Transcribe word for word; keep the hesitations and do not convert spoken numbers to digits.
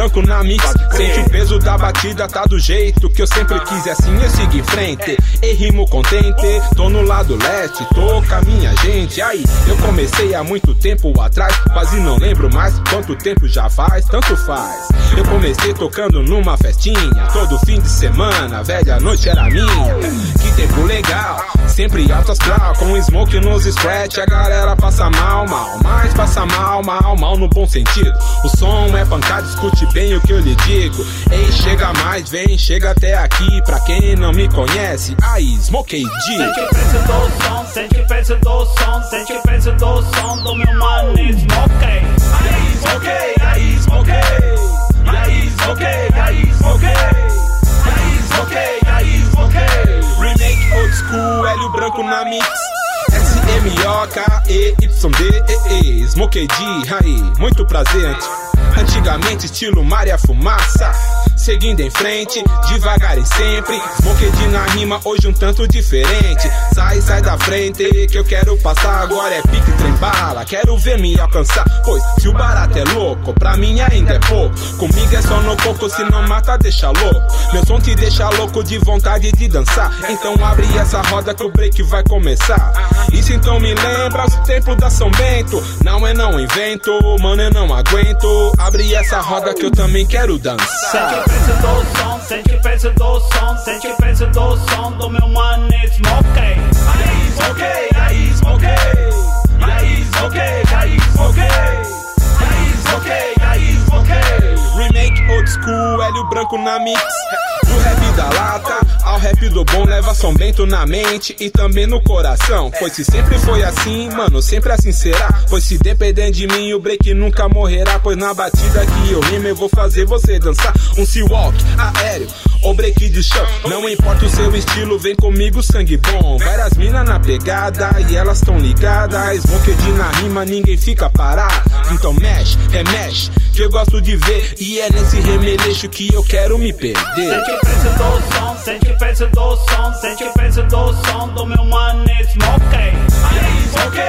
branco na mix. Sente o peso da batida, tá do jeito que eu sempre quis. E assim eu sigo em frente, e rimo contente. Tô no lado leste, tô com a minha gente. Aí, eu comecei há muito tempo atrás, quase não lembro mais quanto tempo já faz, tanto faz. Eu comecei tocando numa festinha, todo fim de semana, velha, a noite era minha. Que tempo legal, sempre alto astral, com smoke nos scratch, a galera passa mal, mal, mas passa mal, mal, mal no bom sentido. O som é pancada, escute bem o que eu lhe digo. Ei, chega mais, vem, chega até aqui. Pra quem não me conhece, aí, Smokey D. Sente o peso do som, sente o peso do som, sente o peso do som do meu mano Smokey. Aí, Smokey, aí, Smokey. Aí, Smokey, aí, Smokey. Aí, Smokey, aí, Smokey. Remake old school, Hélio Branco na mix. S M O K E Y D E E, Smokey D, aí, muito prazer. Antigamente estilo Maria Fumaça, seguindo em frente, devagar e sempre. Smokey D na rima, hoje um tanto diferente. Sai, sai da frente, que eu quero passar. Agora é pique, trem bala, quero ver me alcançar. Pois se o barato é louco, pra mim ainda é pouco. Comigo é só no coco, se não mata deixa louco. Meu som te deixa louco de vontade de dançar. Então abre essa roda que o break vai começar. Isso então me lembra os tempos da São Bento. Não é não invento, mano eu não aguento. Abre essa roda que eu também quero dançar. Sente o peso do som, sente o peso do som, sente o peso do som do meu mano Smokey. Aí, Smokey, aí, Smokey. Aí, Smokey, aí, Smokey. Aí, Smokey, aí, Smokey. Remake old school, Hélio Branco na mix. Do rap da lata ao rap do bom, leva São Bento na mente e também no coração. Pois se sempre foi assim, mano, sempre assim será. Pois se depender de mim, o break nunca morrerá. Pois na batida que eu rimo, eu vou fazer você dançar. Um C-walk aéreo ou break de chão, não importa o seu estilo, vem comigo, sangue bom. Várias minas na pegada e elas tão ligadas. Smokey D na rima, ninguém fica parado. Então mexe, remexe, que eu gosto de ver. E é nesse remeleixo que eu quero me perder. Sente o peso do som, sente o peso do som, sente o peso do som do meu mano Smokey. Aí, Smokey,